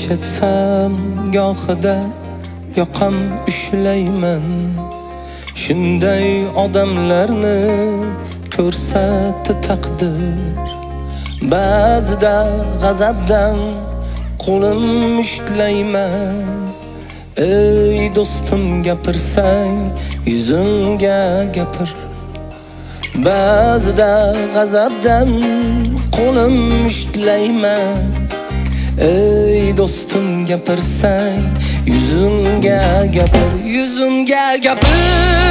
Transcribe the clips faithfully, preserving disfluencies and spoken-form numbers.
ketsam gohida yoqam ushlayman. Shunday odamlarni ko'rsatdi taqdir. Ba'zida g'azabdan qo'lim mushtlayman. Ey do'stim gapirsang yuzimga gapir. Ba'zida g'azabdan qo'lim mushtlayman. Ey do'stim gapirsang yuzimga gapir, yuzimga gapir.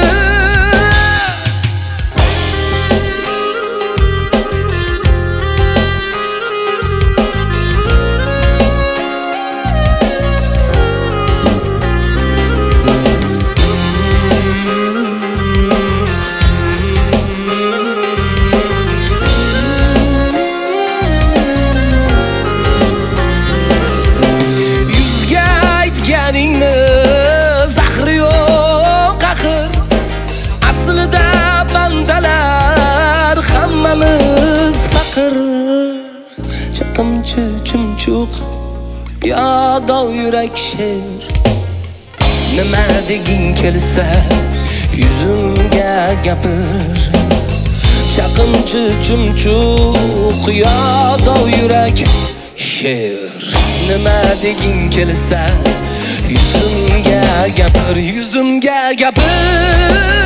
Zahri yo'q axir. Aslida bandalar hammamiz faqir. Chaqimchi chumchuq yo'dov yurak sher. Nima deging kelsa yuzimga gapir. Chaqimchi chumchuq yo'dov yurak sher. Nima deging kelsa yuzimga gapir, yuzimga gapir.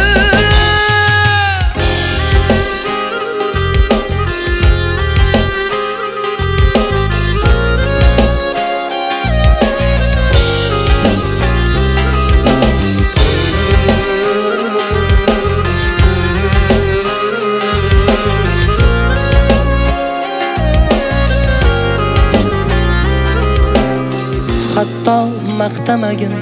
Hatto maqtamagin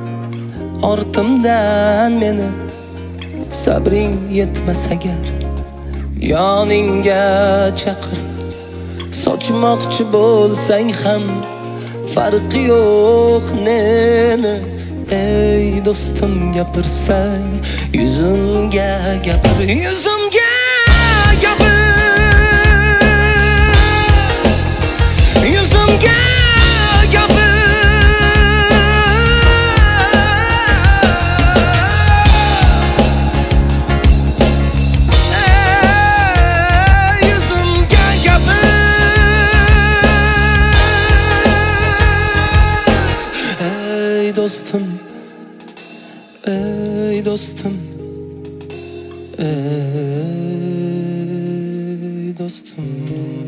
ortimdan meni. Sabring yetmas agar yoningga chaqir. Sochmoqchi bo'lsang ham farqi yo'q neni. Ey do'stim gapirsang yuzimga gapir, yuzimga gapir. Yuzimga dostum, ey dostum, ey dostum.